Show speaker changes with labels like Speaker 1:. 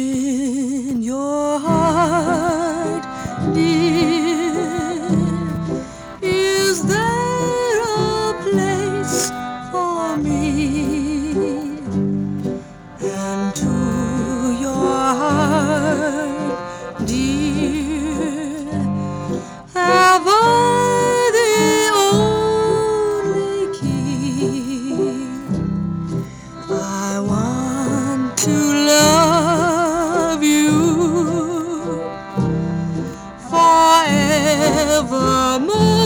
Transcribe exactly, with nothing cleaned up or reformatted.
Speaker 1: in your heart, dear, is there a place for me? And to your heart, dear, have I the only key? I want to love you forevermore.